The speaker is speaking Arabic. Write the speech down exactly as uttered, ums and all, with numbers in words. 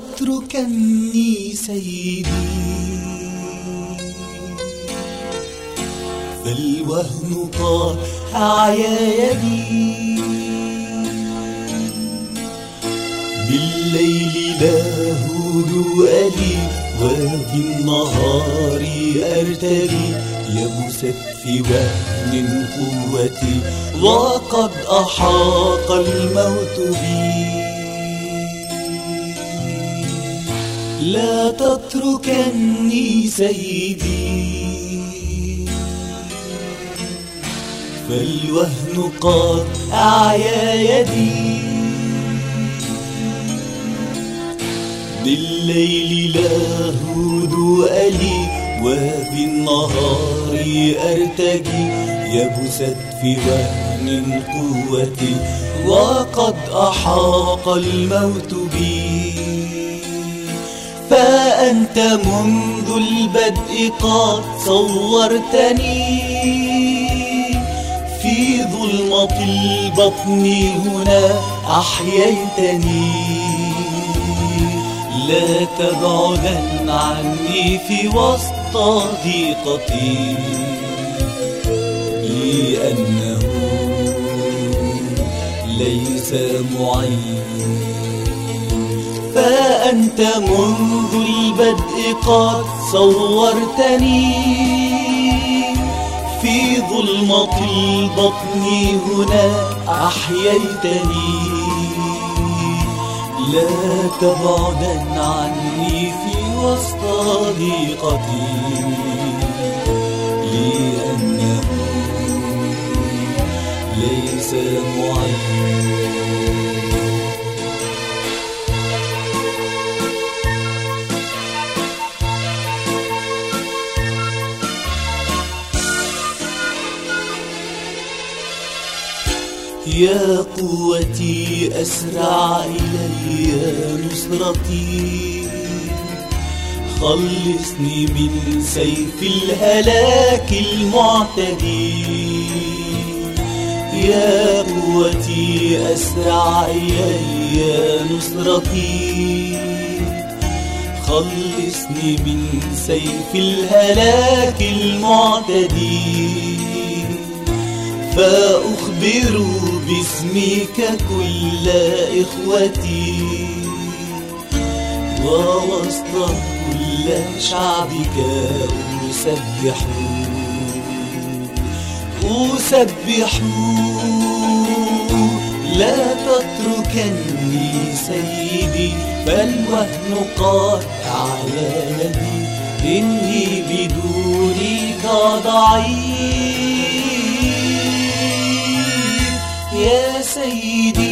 تتركني سيدي، فالوهن طال أعيا يدي. بالليل لا هدوء لي وفي النهار أرتدي، يبست في وهن قوتي وقد أحاط الموت بي. لا تتركني سيدي، فالوهن قد أعيا يدي. بالليل لا هدوء لي وفي النهار أرتجي، يبست في وهن قوتي وقد أحاط الموت بي. فأنت منذ البدء قد صورتني في ظلمة البطن هنا أحييتني. لا تبعدن عني في وسط ضيقتي، لأنه ليس معين. فأنت منذ البدء قد صورتني في ظلمة البطن هنا أحييتني. لا تبعدن عني في وسط ضيقتي، لأنه ليس معين. يا قوتي أسرع إلي نصرتي، خلصني من سيف الهلاك المعتدي. يا قوتي أسرع إلي نصرتي، خلصني من سيف الهلاك المعتدي. فأخبر باسمك كل إخوتي، ووسط كل شعبك أسبح أسبح. لا تتركني سيدي، فالوهن قد أعيا يدي. إني بدونك ضعيف يا سيدي.